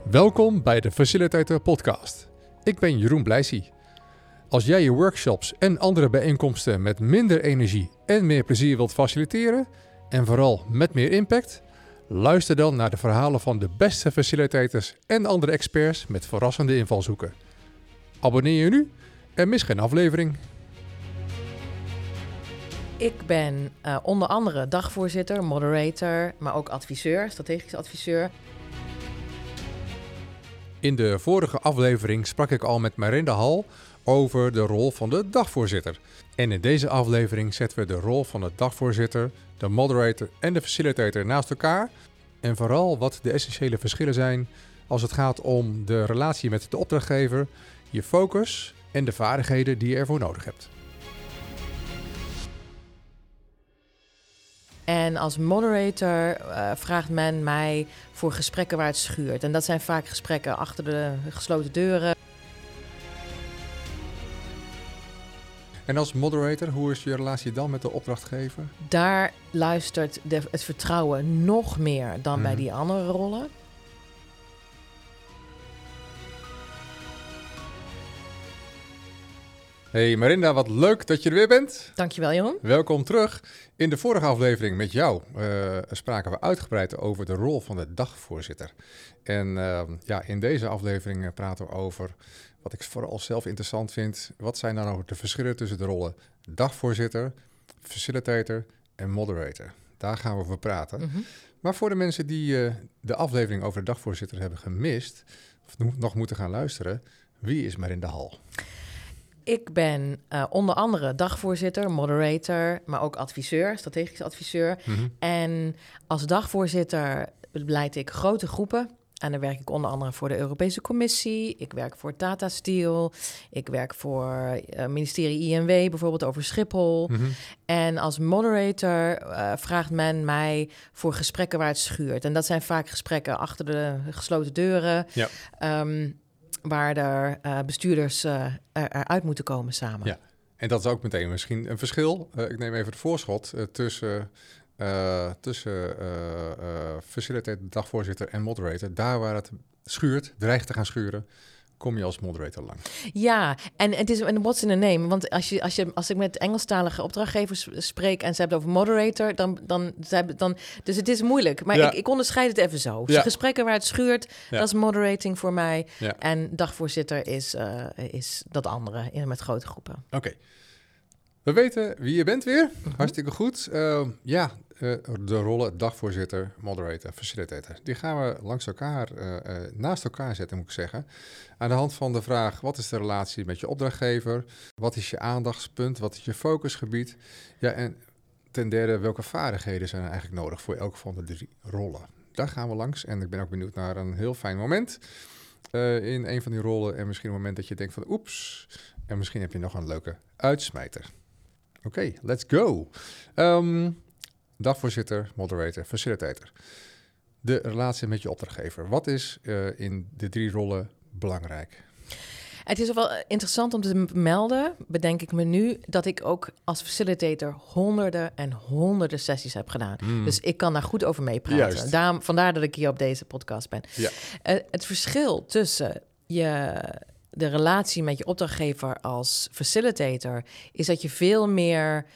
Welkom bij de Facilitator Podcast. Ik ben Jeroen Blijsie. Als jij je workshops en andere bijeenkomsten met minder energie en meer plezier wilt faciliteren, en vooral met meer impact, luister dan naar de verhalen van de beste facilitators en andere experts met verrassende invalshoeken. Abonneer je nu en mis geen aflevering. Ik ben onder andere dagvoorzitter, moderator, maar ook adviseur, strategisch adviseur. In de vorige aflevering sprak ik al met Marinda Hall over de rol van de dagvoorzitter. En in deze aflevering zetten we de rol van de dagvoorzitter, de moderator en de facilitator naast elkaar. En vooral wat de essentiële verschillen zijn als het gaat om de relatie met de opdrachtgever, je focus en de vaardigheden die je ervoor nodig hebt. En als moderator vraagt men mij voor gesprekken waar het schuurt. En dat zijn vaak gesprekken achter de gesloten deuren. En als moderator, hoe is je relatie dan met de opdrachtgever? Daar luistert het vertrouwen nog meer dan bij die andere rollen. Hey Marinda, wat leuk dat je er weer bent. Dankjewel, Jeroen. Welkom terug. In de vorige aflevering met jou spraken we uitgebreid over de rol van de dagvoorzitter. En in deze aflevering praten we over wat ik vooral zelf interessant vind. Wat zijn nou de verschillen tussen de rollen dagvoorzitter, facilitator en moderator? Daar gaan we over praten. Mm-hmm. Maar voor de mensen die de aflevering over de dagvoorzitter hebben gemist, of nog moeten gaan luisteren, wie is Marinda Hall? Ik ben onder andere dagvoorzitter, moderator, maar ook adviseur, strategisch adviseur. Mm-hmm. En als dagvoorzitter leid ik grote groepen. En dan werk ik onder andere voor de Europese Commissie. Ik werk voor Tata Steel. Ik werk voor het ministerie INW, bijvoorbeeld over Schiphol. Mm-hmm. En als moderator vraagt men mij voor gesprekken waar het schuurt. En dat zijn vaak gesprekken achter de gesloten deuren. Ja. Waar er bestuurders eruit moeten komen samen. Ja, en dat is ook meteen misschien een verschil. Ik neem even het voorschot tussen facilitator, dagvoorzitter en moderator. Daar waar het schuurt, dreigt te gaan schuren, kom je als moderator lang. Ja, en het is een what's in a name. Want als ik met Engelstalige opdrachtgevers spreek en ze hebben het over moderator, dan dus het is moeilijk. Maar ja. ik onderscheid het even zo. Ja. Gesprekken waar het schuurt, Ja. dat is moderating voor mij. Ja. En dagvoorzitter is dat andere met grote groepen. Oké. We weten wie je bent weer. Hartstikke goed. De rollen dagvoorzitter, moderator, facilitator. Die gaan we langs elkaar, naast elkaar zetten, moet ik zeggen. Aan de hand van de vraag, wat is de relatie met je opdrachtgever? Wat is je aandachtspunt? Wat is je focusgebied? Ja, en ten derde, welke vaardigheden zijn er eigenlijk nodig voor elk van de 3 rollen? Daar gaan we langs. En ik ben ook benieuwd naar een heel fijn moment in een van die rollen. En misschien een moment dat je denkt van oeps. En misschien heb je nog een leuke uitsmijter. Oké, let's go. Dagvoorzitter, moderator, facilitator. De relatie met je opdrachtgever. Wat is in de 3 rollen belangrijk? Het is wel interessant om te melden, bedenk ik me nu, dat ik ook als facilitator honderden en honderden sessies heb gedaan. Dus ik kan daar goed over meepraten. Vandaar dat ik hier op deze podcast ben. Ja. Het verschil tussen de relatie met je opdrachtgever als facilitator is dat je veel meer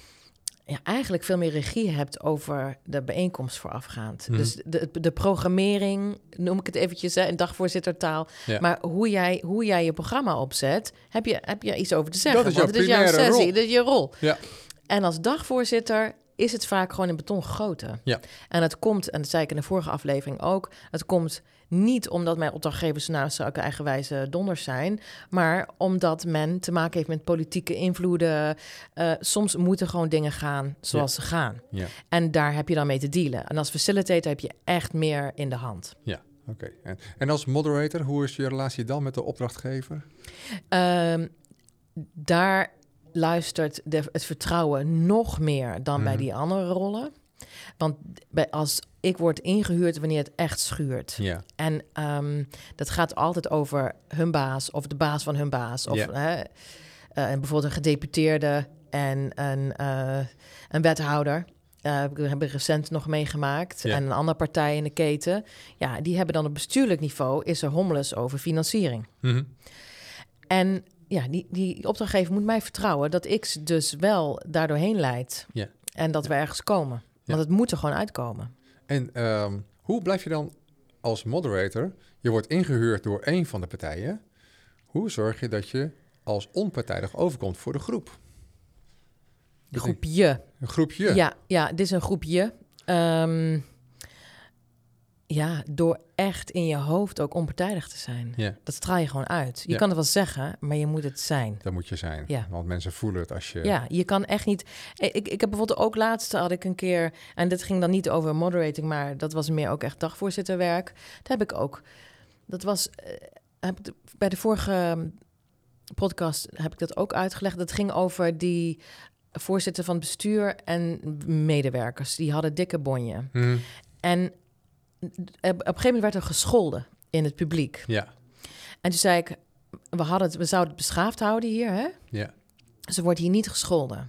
regie hebt over de bijeenkomst voorafgaand. Mm-hmm. Dus de programmering, noem ik het eventjes in dagvoorzittertaal. Ja. Maar hoe jij je programma opzet, heb je iets over te zeggen. Dat is jouw sessie, rol. dat is je rol. Ja. En als dagvoorzitter is het vaak gewoon in beton gegoten. Ja. En het komt, en dat zei ik in de vorige aflevering ook, het komt niet omdat mijn opdrachtgevers zulke eigenwijze donders zijn, maar omdat men te maken heeft met politieke invloeden. Soms moeten gewoon dingen gaan zoals ze gaan. Ja. En daar heb je dan mee te dealen. En als facilitator heb je echt meer in de hand. Ja, oké. En als moderator, hoe is je relatie dan met de opdrachtgever? Daar luistert het vertrouwen nog meer dan bij die andere rollen. Want als ik word ingehuurd wanneer het echt schuurt. Ja. En dat gaat altijd over hun baas of de baas van hun baas. Of en bijvoorbeeld een gedeputeerde en een wethouder. we hebben recent nog meegemaakt. Ja. En een andere partij in de keten. Ja, die hebben dan op bestuurlijk niveau... is er hommeles over financiering. Mm-hmm. En ja, die opdrachtgever moet mij vertrouwen... dat ik ze dus wel daardoorheen leid. Ja. En dat we ergens komen. Want het moet er gewoon uitkomen. En hoe blijf je dan als moderator... je wordt ingehuurd door een van de partijen... hoe zorg je dat je als onpartijdig overkomt voor de groep? De groepje. Een groepje? Ja, dit is een groepje. Door echt in je hoofd ook onpartijdig te zijn. Ja. Dat straal je gewoon uit. Je kan het wel zeggen, maar je moet het zijn. Dat moet je zijn. Ja. Want mensen voelen het als je... Ja, je kan echt niet... Ik heb bijvoorbeeld ook laatst had ik een keer... en dit ging dan niet over moderating... maar dat was meer ook echt dagvoorzitterwerk. Dat heb ik ook... Dat was... bij de vorige podcast heb ik dat ook uitgelegd. Dat ging over die voorzitter van het bestuur en medewerkers. Die hadden dikke bonje. Mm. En op een gegeven moment werd er gescholden in het publiek. Ja. En toen zei ik, we zouden het beschaafd houden hier, hè? Ja. Ze wordt hier niet gescholden.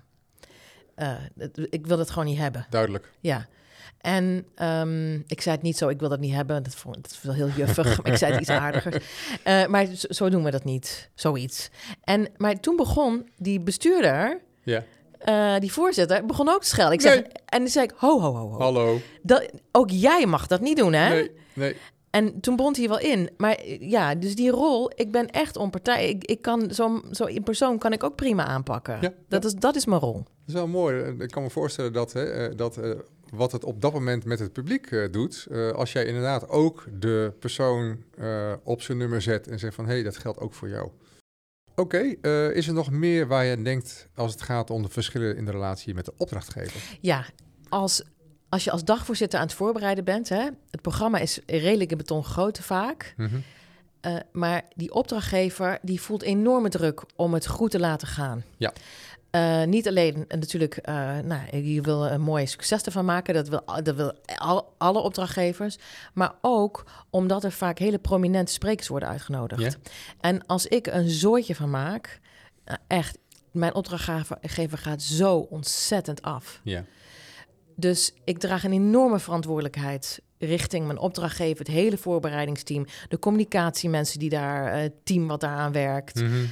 Ik wil dat gewoon niet hebben. Duidelijk. Ja. En ik zei het niet zo, ik wil dat niet hebben. Dat is wel heel juffig, maar ik zei het iets aardiger. Maar zo doen we dat niet, zoiets. Maar toen begon die bestuurder... Ja. Die voorzitter begon ook te schelden. En toen zei ik, ho. Hallo. Ook jij mag dat niet doen, hè? Nee. En toen bond hij wel in. Maar ja, dus die rol, ik ben echt onpartij. Ik kan zo in persoon kan ik ook prima aanpakken. Ja, Dat is mijn rol. Dat is wel mooi. Ik kan me voorstellen dat wat het op dat moment met het publiek doet... als jij inderdaad ook de persoon op zijn nummer zet... en zegt van, hé, dat geldt ook voor jou. Oké, is er nog meer waar je denkt als het gaat om de verschillen in de relatie met de opdrachtgever? Ja, als je als dagvoorzitter aan het voorbereiden bent... Hè, het programma is redelijk in beton gegoten vaak... Mm-hmm. Maar die opdrachtgever die voelt enorme druk om het goed te laten gaan. Ja. Niet alleen natuurlijk, je wil een mooi succes ervan maken. Dat wil alle opdrachtgevers. Maar ook omdat er vaak hele prominente sprekers worden uitgenodigd. Ja. En als ik een zooitje van maak, echt, mijn opdrachtgever gaat zo ontzettend af. Ja. Dus ik draag een enorme verantwoordelijkheid richting mijn opdrachtgever, het hele voorbereidingsteam, de communicatiemensen die daar, het team wat daaraan werkt. Mm-hmm.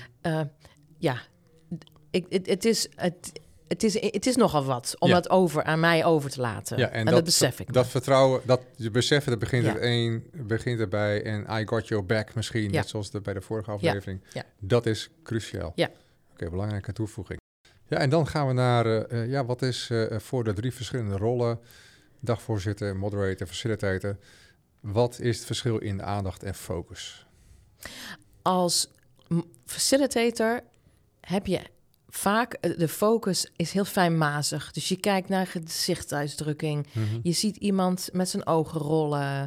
Het is nogal wat om dat aan mij over te laten. Ja, en dat besef ik. Dat vertrouwen, dat je beseffen, dat begint erbij. En I got your back misschien, net zoals bij de vorige aflevering. Ja. Dat is cruciaal. Ja. Oké, belangrijke toevoeging. Ja, en dan gaan we naar, wat is voor de 3 verschillende rollen... dagvoorzitter, moderator, facilitator... wat is het verschil in de aandacht en focus? Als facilitator heb je vaak... de focus is heel fijnmazig. Dus je kijkt naar gezichtsuitdrukking. Mm-hmm. Je ziet iemand met zijn ogen rollen.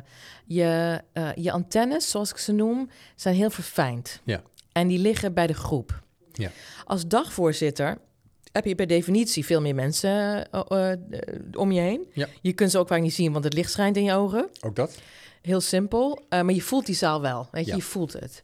Je antennes, zoals ik ze noem, zijn heel verfijnd. Ja. En die liggen bij de groep. Ja. Als dagvoorzitter heb je per definitie veel meer mensen om je heen. Ja. Je kunt ze ook vaak niet zien, want het licht schijnt in je ogen. Ook dat? Heel simpel, maar je voelt die zaal wel. Weet je, Ja. je voelt het.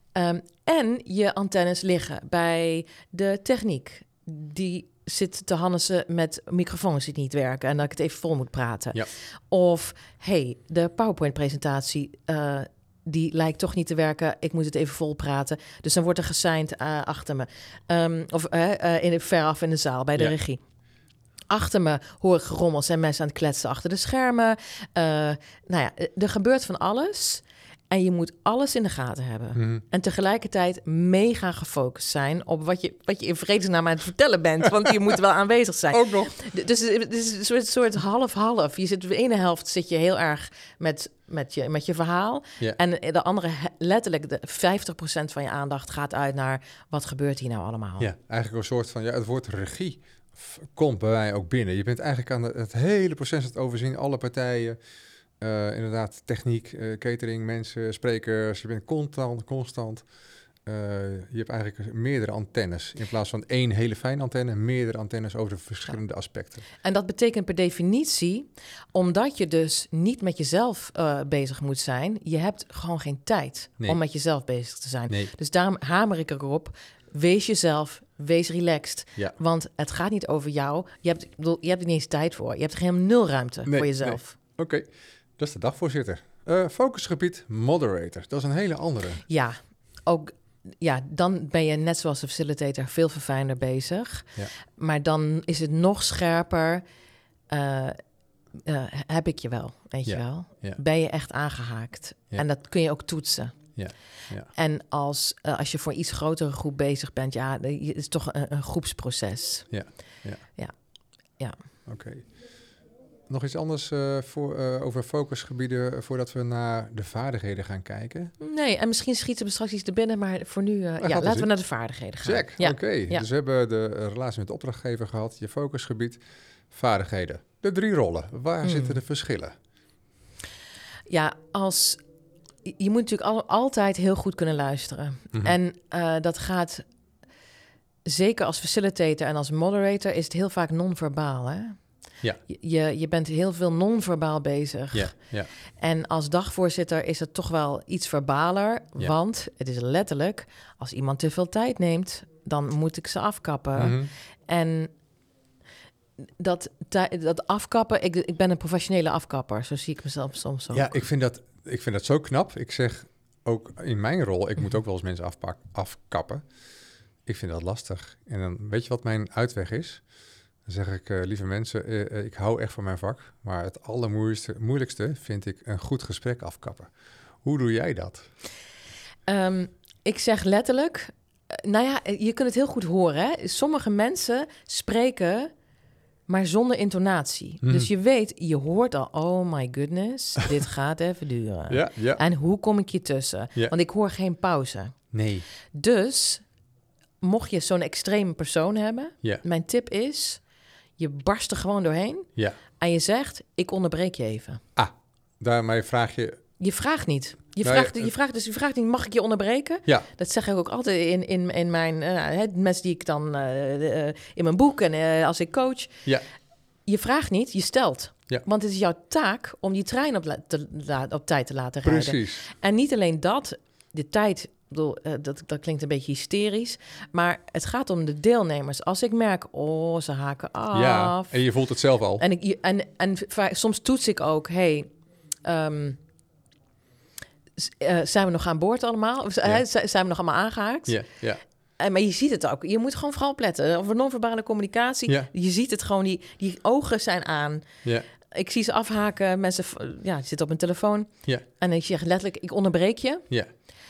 En je antennes liggen bij de techniek. Die zit te hannesen met microfoons die niet werken... en dat ik het even vol moet praten. Ja. Of, de PowerPoint-presentatie... die lijkt toch niet te werken. Ik moet het even vol praten. Dus dan wordt er gesigned achter me. Veraf in de zaal bij de regie. Achter me hoor ik gerommel. Zijn mensen aan het kletsen achter de schermen. Er gebeurt van alles. En je moet alles in de gaten hebben. Mm-hmm. En tegelijkertijd mega gefocust zijn... op wat je in vredesnaam aan het vertellen bent. Want je moet wel aanwezig zijn. Ook nog. Dus het is een soort half-half. Je zit de ene helft zit je heel erg met je verhaal. Ja. En de andere, letterlijk de 50% van je aandacht gaat uit naar... wat gebeurt hier nou allemaal? Ja, eigenlijk een soort van... het woord regie komt bij mij ook binnen. Je bent eigenlijk aan het hele proces aan het overzien. Alle partijen... inderdaad, techniek, catering, mensen, sprekers. Je bent constant. Je hebt eigenlijk meerdere antennes. In plaats van 1 hele fijne antenne, meerdere antennes over de verschillende aspecten. En dat betekent per definitie, omdat je dus niet met jezelf bezig moet zijn... je hebt gewoon geen tijd om met jezelf bezig te zijn. Nee. Dus daarom hamer ik erop, wees jezelf, wees relaxed. Ja. Want het gaat niet over jou. Je hebt er niet eens tijd voor. Je hebt helemaal 0 ruimte voor jezelf. Nee. Oké, dat is de dagvoorzitter. Focusgebied moderator, dat is een hele andere. Ja, ook... Ja, dan ben je net zoals de facilitator veel verfijnder bezig. Ja. Maar dan is het nog scherper. Heb ik je wel, weet je wel? Ja. Ben je echt aangehaakt? Ja. En dat kun je ook toetsen. Ja. Ja. En als je voor iets grotere groep bezig bent, ja, het is toch een groepsproces. Ja. Oké. Nog iets anders over focusgebieden voordat we naar de vaardigheden gaan kijken? Nee, en misschien schieten we straks iets te binnen, maar voor nu, laten we naar de vaardigheden gaan. Check, Ja. oké. Ja. Dus we hebben de relatie met de opdrachtgever gehad, je focusgebied, vaardigheden. De 3 rollen, waar zitten de verschillen? Ja, je moet natuurlijk altijd heel goed kunnen luisteren. En dat gaat, zeker als facilitator en als moderator, is het heel vaak non-verbaal, hè? Ja. Je bent heel veel non-verbaal bezig. Ja, ja. En als dagvoorzitter is het toch wel iets verbaler. Ja. Want het is letterlijk, als iemand te veel tijd neemt, dan moet ik ze afkappen. En dat afkappen, ik ben een professionele afkapper. Zo zie ik mezelf soms ook. Ja, ik vind dat zo knap. Ik zeg ook in mijn rol, ik moet ook wel eens mensen afkappen. Ik vind dat lastig. En dan weet je wat mijn uitweg is? Dan zeg ik, lieve mensen, ik hou echt van mijn vak. Maar het allermoeilijkste vind ik een goed gesprek afkappen. Hoe doe jij dat? Ik zeg letterlijk, je kunt het heel goed horen. Hè? Sommige mensen spreken, maar zonder intonatie. Dus je hoort al, oh my goodness, dit gaat even duren. Ja. En hoe kom ik je tussen? Ja. Want ik hoor geen pauze. Nee. Dus, mocht je zo'n extreme persoon hebben, mijn tip is, je barst er gewoon doorheen Ja. en je zegt, ik onderbreek je even. Daarmee vraag je... Je vraagt niet. Je vraagt niet, mag ik je onderbreken? Ja. Dat zeg ik ook altijd in mijn mensen die ik dan in mijn boek en als ik coach. Ja. Je vraagt niet, je stelt. Ja. Want het is jouw taak om die trein op tijd te laten rijden. Precies. En niet alleen dat, de tijd, dat klinkt een beetje hysterisch, maar het gaat om de deelnemers. Als ik merk, ze haken af. Ja, en je voelt het zelf al. En soms toets ik ook, zijn we nog aan boord allemaal? Zijn we nog allemaal aangehaakt? Ja. Maar je ziet het ook. Je moet gewoon vooral opletten. Over non-verbale communicatie. Ja. Je ziet het gewoon. Die ogen zijn aan. Ja. Ik zie ze afhaken. Mensen zitten op hun telefoon. Ja. En ik zeg letterlijk, ik onderbreek je. Ja.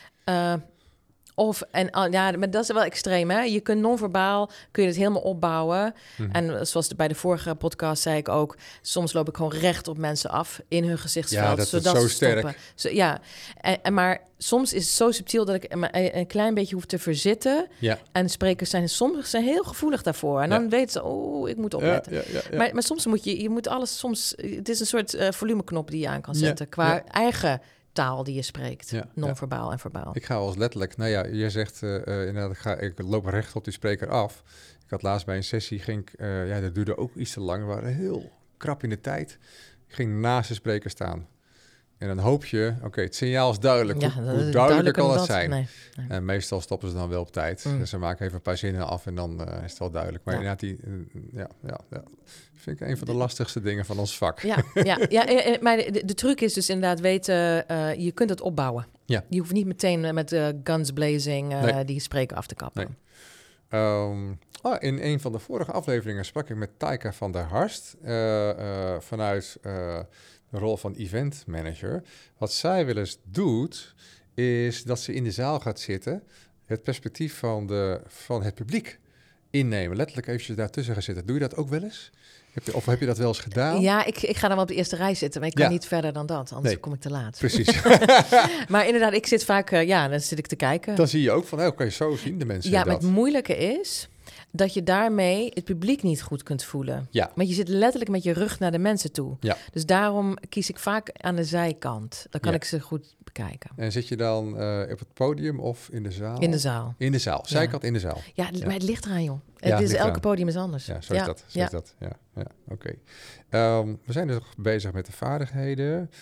Maar dat is wel extreem, hè? Je kunt non-verbaal, kun je het helemaal opbouwen. En zoals bij de vorige podcast zei ik ook, soms loop ik gewoon recht op mensen af in hun gezichtsveld. Ja, dat zodat is zo ze stoppen. sterk. Maar soms is het zo subtiel dat ik een klein beetje hoef te verzitten. Ja. En sprekers zijn heel gevoelig daarvoor. En dan weten ze, ik moet opletten. Ja. Maar soms moet je moet alles, het is een soort volumeknop die je aan kan zetten qua eigen taal die je spreekt, non-verbaal en verbaal. Ik ga als letterlijk, je zegt inderdaad, ik loop recht op die spreker af. Ik had laatst bij een sessie, dat duurde ook iets te lang, we waren heel krap in de tijd. Ik ging naast de spreker staan. En dan hoop je, het signaal is duidelijk. Hoe duidelijk kan dat zijn? Nee. En meestal stoppen ze dan wel op tijd. Dus ze maken even een paar zinnen af en dan is het wel duidelijk. Maar inderdaad, vind ik een van de lastigste dingen van ons vak. Maar de truc is dus inderdaad weten, je kunt het opbouwen. Ja. Je hoeft niet meteen met guns blazing die spreker af te kappen. Nee. In een van de vorige afleveringen sprak ik met Taika van der Harst vanuit de rol van event manager. Wat zij wel eens doet, is dat ze in de zaal gaat zitten, het perspectief van het publiek innemen. Letterlijk eventjes daartussen gaan zitten. Doe je dat ook wel eens? Heb je dat wel eens gedaan? Ja, ik ga dan wel op de eerste rij zitten, maar ik kan niet verder dan dat, anders kom ik te laat. Precies. Maar inderdaad, ik zit vaak, dan zit ik te kijken. Dan zie je ook van, kan je zo zien de mensen maar het moeilijke is dat je daarmee het publiek niet goed kunt voelen. Ja. Want je zit letterlijk met je rug naar de mensen toe. Ja. Dus daarom kies ik vaak aan de zijkant. Dan kan ik ze goed bekijken. En zit je dan op het podium of in de zaal? In de zaal. In de zaal, zijkant in de zaal. Ja, maar het ligt eraan, joh. Elke podium is anders. Ja, zo is dat. Ja, oké. We zijn dus bezig met de vaardigheden.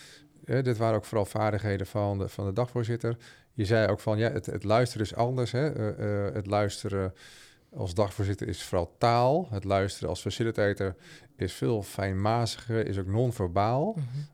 dit waren ook vooral vaardigheden van de dagvoorzitter. Je zei ook van, het luisteren is anders. Hè? Het luisteren als dagvoorzitter is vooral taal. Het luisteren als facilitator is veel fijnmaziger, is ook non-verbaal.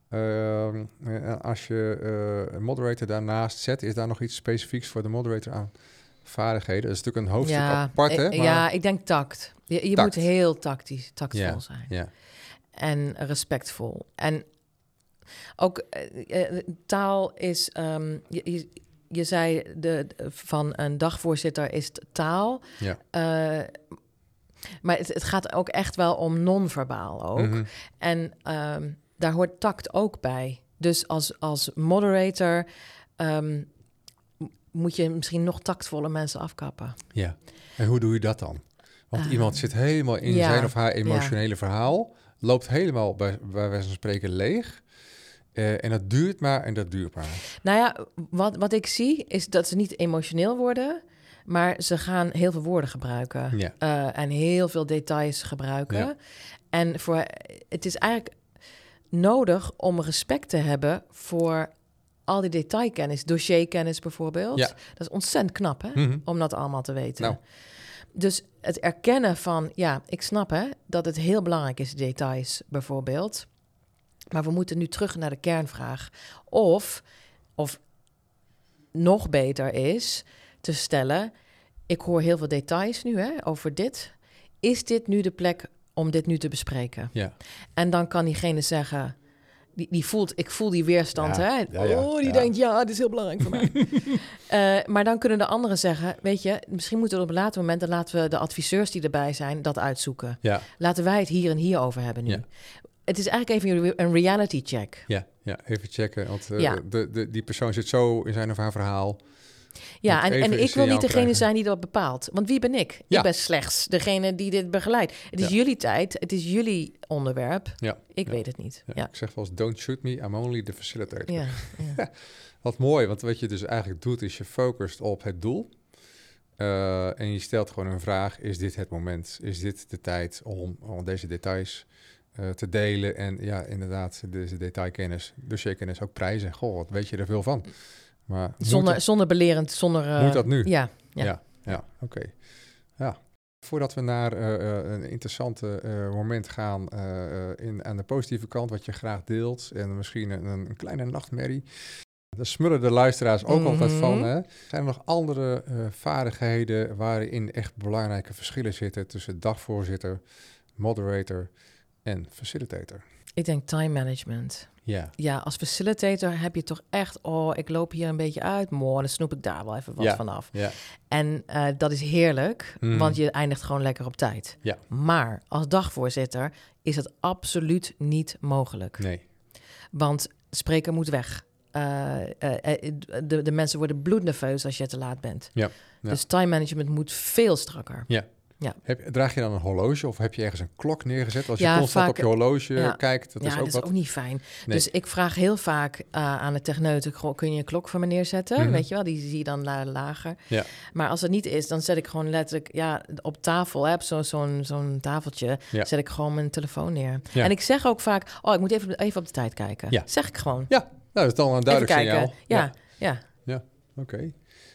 Als je een moderator daarnaast zet, is daar nog iets specifieks voor de moderator aan vaardigheden? Dat is natuurlijk een hoofdstuk apart, hè? Maar... Ja, ik denk tact. Je moet heel tactvol zijn. Ja. En respectvol. En ook taal is... Je zei van een dagvoorzitter is taal. Ja. Maar het gaat ook echt wel om non-verbaal ook. Mm-hmm. En daar hoort tact ook bij. Dus als moderator moet je misschien nog tactvolle mensen afkappen. Ja, en hoe doe je dat dan? Want iemand zit helemaal in zijn of haar emotionele verhaal, loopt helemaal bij wijze van spreken leeg. En dat duurt maar en dat duurt maar. Nou ja, wat ik zie is dat ze niet emotioneel worden, maar ze gaan heel veel woorden gebruiken. Ja. En heel veel details gebruiken. Ja. En het is eigenlijk nodig om respect te hebben voor al die detailkennis, dossierkennis bijvoorbeeld. Ja. Dat is ontzettend knap, hè? Mm-hmm. Om dat allemaal te weten. Nou. Dus het erkennen van, ik snap hè, dat het heel belangrijk is, details bijvoorbeeld. Maar we moeten nu terug naar de kernvraag. Of nog beter is te stellen, ik hoor heel veel details nu over dit. Is dit nu de plek om dit nu te bespreken? Ja. En dan kan diegene zeggen, ik voel die weerstand. Die denkt, dit is heel belangrijk voor mij. Maar dan kunnen de anderen zeggen, weet je, misschien moeten we op een later moment, dan laten we de adviseurs die erbij zijn, dat uitzoeken. Ja. Laten wij het hier en hier over hebben nu. Ja. Het is eigenlijk even een reality check. Ja, even checken. Want die persoon zit zo in zijn of haar verhaal. Ja, en ik wil niet degene zijn die dat bepaalt. Want wie ben ik? Ja. Ik ben slechts degene die dit begeleidt. Het is jullie tijd, het is jullie onderwerp. Ja. Ik weet het niet. Ja. Ik zeg wel eens, don't shoot me, I'm only the facilitator. Ja. Wat mooi, want wat je dus eigenlijk doet, is je focust op het doel. En je stelt gewoon een vraag, is dit het moment? Is dit de tijd om deze details te delen? En inderdaad, deze detailkennis, dossierkennis ook prijzen. Goh, wat weet je er veel van? Maar zonder belerend, zonder... moet dat nu? Ja, oké. Ja. Voordat we naar een interessante moment gaan aan de positieve kant, wat je graag deelt, en misschien een kleine nachtmerrie. Daar smullen de luisteraars ook altijd van. Hè? Zijn er nog andere vaardigheden waarin echt belangrijke verschillen zitten tussen dagvoorzitter, moderator en facilitator? Ik denk time management. Ja. Ja, als facilitator heb je toch echt, ik loop hier een beetje uit, dan snoep ik daar wel even wat vanaf. Ja. En dat is heerlijk, want je eindigt gewoon lekker op tijd. Ja. Maar als dagvoorzitter is het absoluut niet mogelijk. Nee. Want de spreker moet weg. De mensen worden bloednerveus als je te laat bent. Ja. Dus time management moet veel strakker. Ja. Ja. Draag je dan een horloge of heb je ergens een klok neergezet? Als je constant vaak, op je horloge kijkt, dat is ook dat is ook niet fijn. Nee. Dus ik vraag heel vaak aan de techneuten, kun je een klok voor me neerzetten? Weet je wel, die zie je dan lager. Ja. Maar als het niet is, dan zet ik gewoon letterlijk op tafel, zo'n tafeltje, zet ik gewoon mijn telefoon neer. Ja. En ik zeg ook vaak, ik moet even op de tijd kijken. Ja. Zeg ik gewoon. Ja, dat is dan een duidelijk signaal. Ja, oké.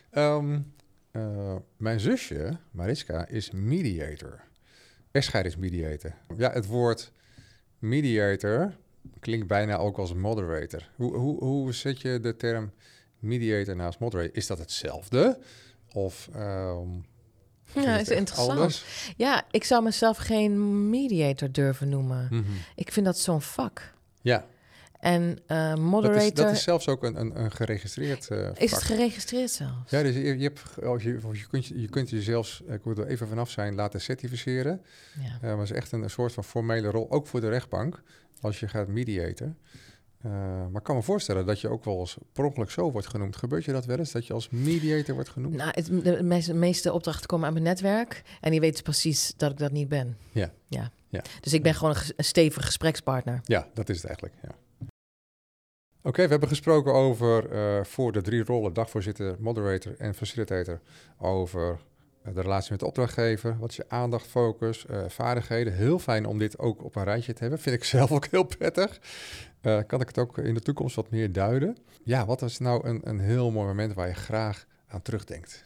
Mijn zusje, Mariska, is mediator. Echtscheidingsmediator. Ja, het woord mediator klinkt bijna ook als moderator. Hoe zet je de term mediator naast moderator? Is dat hetzelfde? Of is interessant. Anders? Ja, ik zou mezelf geen mediator durven noemen. Mm-hmm. Ik vind dat zo'n vak. Ja. En moderator... Dat is zelfs ook een geregistreerd vak. Is het geregistreerd zelfs? Ja, dus je kunt je zelfs, ik moet er even vanaf zijn, laten certificeren. Ja. Maar het is echt een soort van formele rol, ook voor de rechtbank, als je gaat mediaten. Maar ik kan me voorstellen dat je ook wel eens per ongeluk zo wordt genoemd. Gebeurt je dat wel eens, dat je als mediator wordt genoemd? Nou, de meeste opdrachten komen aan mijn netwerk en die weten precies dat ik dat niet ben. Ja. Dus ik ben gewoon een stevige gesprekspartner. Ja, dat is het eigenlijk, ja. Oké, we hebben gesproken over voor de 3 rollen, dagvoorzitter, moderator en facilitator, over de relatie met de opdrachtgever, wat is je aandacht, focus, vaardigheden. Heel fijn om dit ook op een rijtje te hebben, vind ik zelf ook heel prettig. kan ik het ook in de toekomst wat meer duiden. Ja, wat is nou een heel mooi moment waar je graag aan terugdenkt?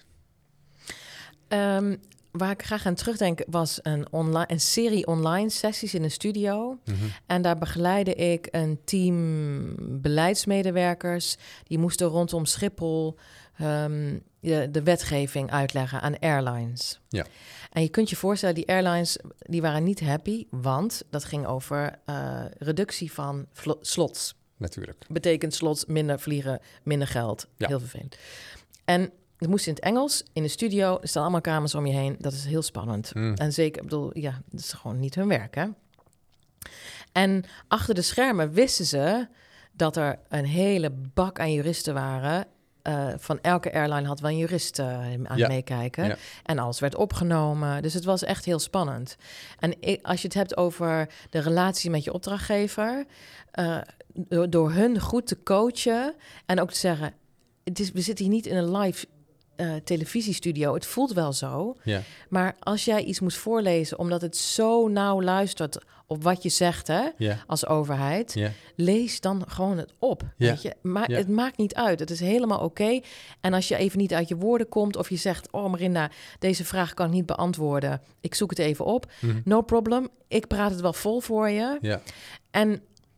Waar ik graag aan terugdenk was een serie online sessies in een studio. Mm-hmm. En daar begeleidde ik een team beleidsmedewerkers. Die moesten rondom Schiphol de wetgeving uitleggen aan airlines. Ja. En je kunt je voorstellen, die airlines die waren niet happy, want dat ging over reductie van slots. Natuurlijk. Betekent slots, minder vliegen, minder geld. Ja. Heel vervelend. En het moest in het Engels, in de studio. Er staan allemaal kamers om je heen. Dat is heel spannend. En zeker, ik bedoel, ja, dat is gewoon niet hun werk, hè? En achter de schermen wisten ze dat er een hele bak aan juristen waren. Van elke airline had wel een jurist aan meekijken. Ja. En alles werd opgenomen. Dus het was echt heel spannend. En als je het hebt over de relatie met je opdrachtgever, door hun goed te coachen en ook te zeggen, we zitten hier niet in een live televisiestudio. Het voelt wel zo. Ja. Maar als jij iets moet voorlezen, omdat het zo nauw luistert op wat je zegt, hè, als overheid, lees dan gewoon het op. Weet je? Maar het maakt niet uit. Het is helemaal oké. En als je even niet uit je woorden komt of je zegt, oh Marinda, deze vraag kan ik niet beantwoorden. Ik zoek het even op. No problem. Ik praat het wel vol voor je. Ja. En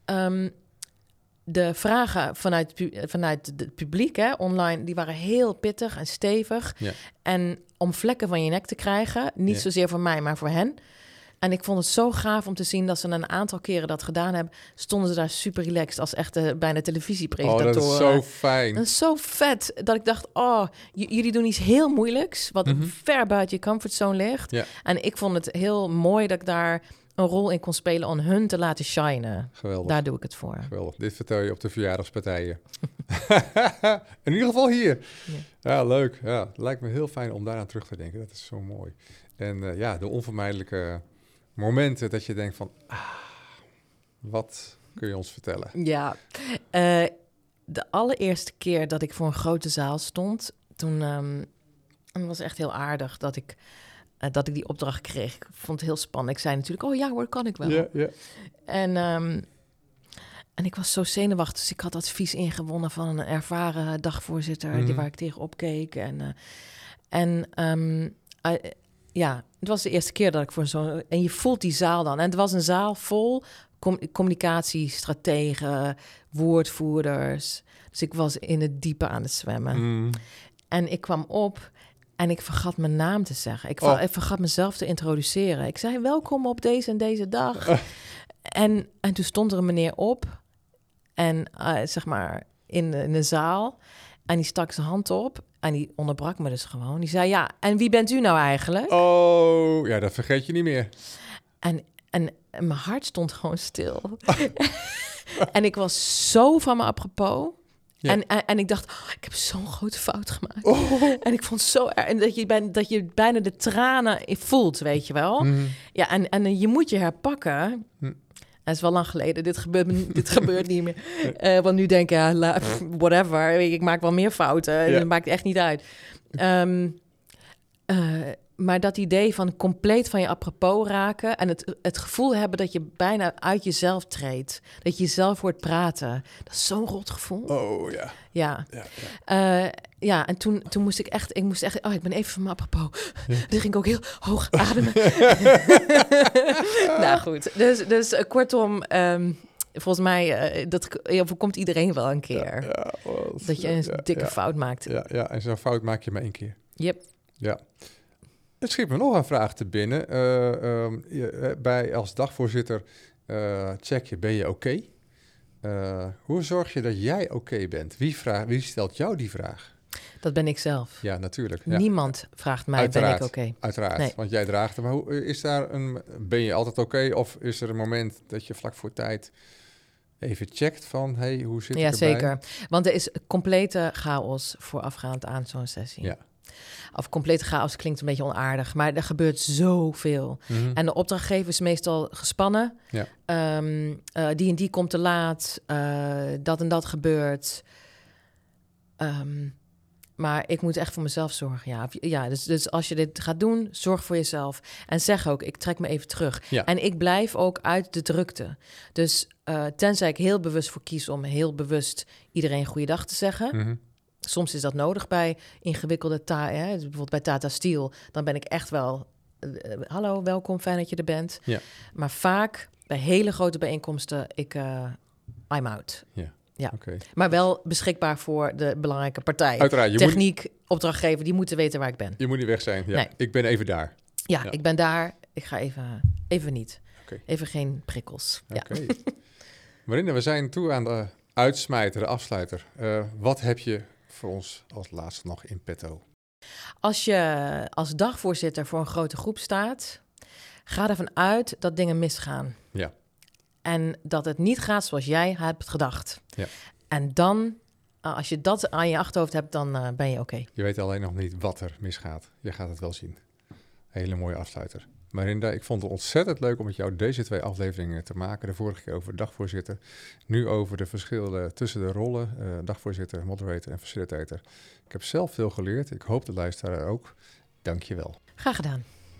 de vragen vanuit het publiek, hè, online, die waren heel pittig en stevig. Ja. En om vlekken van je nek te krijgen, niet zozeer voor mij, maar voor hen. En ik vond het zo gaaf om te zien dat ze een aantal keren dat gedaan hebben. Stonden ze daar super relaxed als echte bijna televisiepresentatoren. Oh, dat is zo fijn. Dat is zo vet dat ik dacht, jullie doen iets heel moeilijks, wat ver buiten je comfortzone ligt. Ja. En ik vond het heel mooi dat ik daar een rol in kon spelen om hun te laten shinen. Geweldig. Daar doe ik het voor. Geweldig. Dit vertel je op de verjaardagspartijen. In ieder geval hier. Ja, leuk. Ja, het lijkt me heel fijn om daaraan terug te denken. Dat is zo mooi. En de onvermijdelijke momenten dat je denkt van, wat kun je ons vertellen? Ja, de allereerste keer dat ik voor een grote zaal stond, toen het was echt heel aardig dat ik die opdracht kreeg. Ik vond het heel spannend. Ik zei natuurlijk, oh ja hoor, kan ik wel. Yeah, yeah. En ik was zo zenuwachtig, dus ik had advies ingewonnen van een ervaren dagvoorzitter, waar ik tegen opkeek. Het was de eerste keer dat ik voor zo'n... En je voelt die zaal dan. En het was een zaal vol communicatiestrategen, woordvoerders. Dus ik was in het diepe aan het zwemmen. En ik kwam op en ik vergat mijn naam te zeggen. Ik vergat mezelf te introduceren. Ik zei, welkom op deze en deze dag. En toen stond er een meneer op. En zeg maar in de zaal. En die stak zijn hand op. En die onderbrak me dus gewoon. Die zei, ja, en wie bent u nou eigenlijk? Oh, ja, dat vergeet je niet meer. En mijn hart stond gewoon stil. En ik was zo van me apropos. Ja. En ik dacht, ik heb zo'n grote fout gemaakt. En ik vond het zo erg. En dat je bijna de tranen voelt, weet je wel. Ja, en je moet je herpakken. Het is wel lang geleden, dit gebeurt niet meer. Want nu denk ik, whatever, ik maak wel meer fouten. Dat maakt echt niet uit. Maar dat idee van compleet van je apropos raken en het gevoel hebben dat je bijna uit jezelf treedt. Dat je jezelf hoort praten. Dat is zo'n rot gevoel. Oh ja. Ja. En toen moest ik echt, ik ben even van mijn apropos. Ja. Toen ging ik ook heel hoog ademen. Nou goed, dus kortom, volgens mij, dat overkomt iedereen wel een keer. Dat je een dikke fout maakt. Ja, en zo'n fout maak je maar één keer. Yep. Ja. Het schiet me nog een vraag te binnen. Als dagvoorzitter check je, ben je oké? Hoe zorg je dat jij oké bent? Wie stelt jou die vraag? Dat ben ik zelf. Ja, natuurlijk. Ja. Niemand vraagt mij, ben ik oké? Uiteraard, nee. Want jij draagt hem. Maar ben je altijd oké? Of is er een moment dat je vlak voor tijd even checkt van, hey, hoe zit het erbij? Ja, zeker. Want er is complete chaos voorafgaand aan zo'n sessie. Ja. Of complete chaos klinkt een beetje onaardig, maar er gebeurt zoveel. En de opdrachtgever is meestal gespannen. Ja. Die en die komt te laat. Dat en dat gebeurt. Maar ik moet echt voor mezelf zorgen. Ja, dus als je dit gaat doen, zorg voor jezelf. En zeg ook, ik trek me even terug. Ja. En ik blijf ook uit de drukte. Dus Tenzij ik heel bewust voor kies om heel bewust iedereen goeiedag te zeggen. Mhm. Soms is dat nodig bij ingewikkelde talen. Bijvoorbeeld bij Tata Steel. Dan ben ik echt wel... hallo, welkom, fijn dat je er bent. Ja. Maar vaak bij hele grote bijeenkomsten, I'm out. Ja. Okay. Maar wel beschikbaar voor de belangrijke partijen. Uiteraard. Techniek, opdrachtgever, die moeten weten waar ik ben. Je moet niet weg zijn. Ja. Nee. Ik ben even daar. Ja, ik ben daar. Ik ga even niet. Okay. Even geen prikkels. Okay. Ja. Marinda, we zijn toe aan de uitsmijter, de afsluiter. Wat heb je voor ons als laatste nog in petto? Als je als dagvoorzitter voor een grote groep staat, ga ervan uit dat dingen misgaan. Ja. En dat het niet gaat zoals jij hebt gedacht. Ja. En dan, als je dat aan je achterhoofd hebt, dan ben je oké. Je weet alleen nog niet wat er misgaat. Je gaat het wel zien. Hele mooie afsluiter. Marinda, ik vond het ontzettend leuk om met jou deze 2 afleveringen te maken. De vorige keer over dagvoorzitter. Nu over de verschillen tussen de rollen. Dagvoorzitter, moderator en facilitator. Ik heb zelf veel geleerd. Ik hoop de luisteraar ook. Dank je wel. Graag gedaan.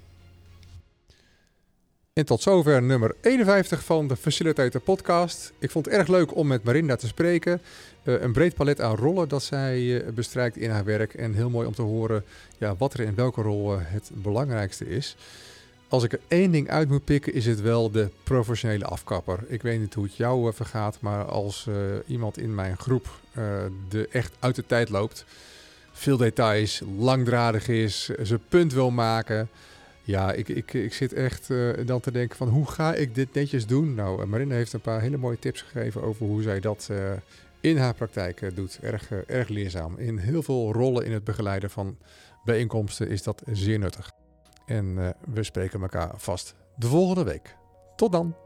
En tot zover nummer 51 van de Facilitator podcast. Ik vond het erg leuk om met Marinda te spreken. Een breed palet aan rollen dat zij bestrijkt in haar werk. En heel mooi om te horen wat er in welke rol het belangrijkste is. Als ik er 1 ding uit moet pikken, is het wel de professionele afkapper. Ik weet niet hoe het jou vergaat, maar als iemand in mijn groep echt uit de tijd loopt, veel details, langdradig is, zijn punt wil maken. Ja, ik zit echt dan te denken van hoe ga ik dit netjes doen? Nou, Marinda heeft een paar hele mooie tips gegeven over hoe zij dat in haar praktijk doet. Erg leerzaam. In heel veel rollen in het begeleiden van bijeenkomsten is dat zeer nuttig. En we spreken elkaar vast de volgende week. Tot dan!